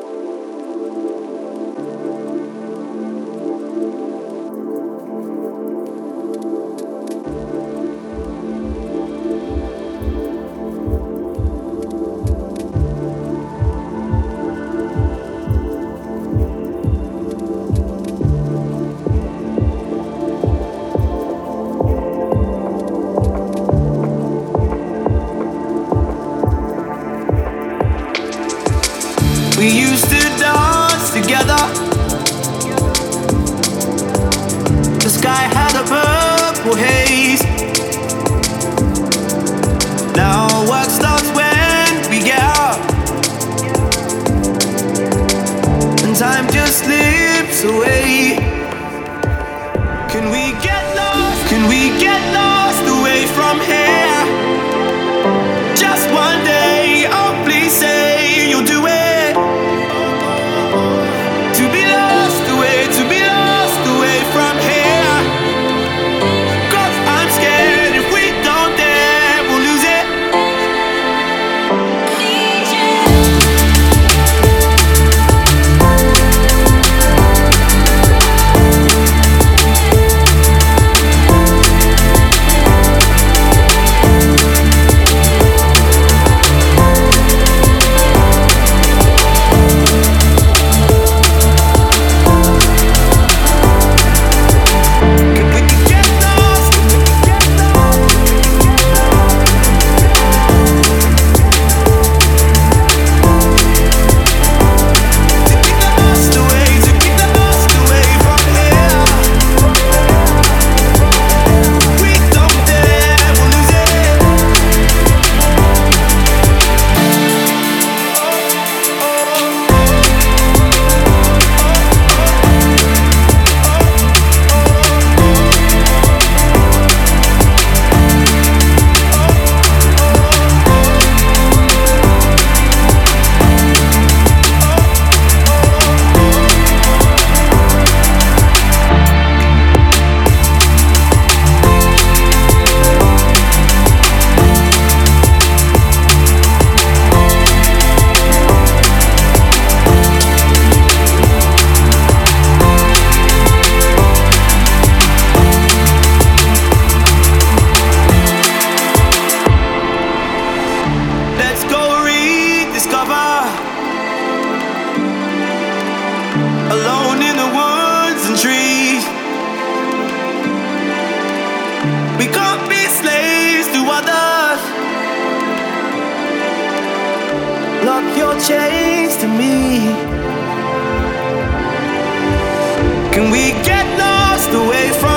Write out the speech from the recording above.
We used to dance together. The sky had a purple haze. Now work starts when we get up, and time just slips away. Can we get lost? Can we get lost away from here? Just one day, oh please say you'll do it. Alone in the woods and trees, we can't be slaves to others. Lock your chains to me. Can we get lost away from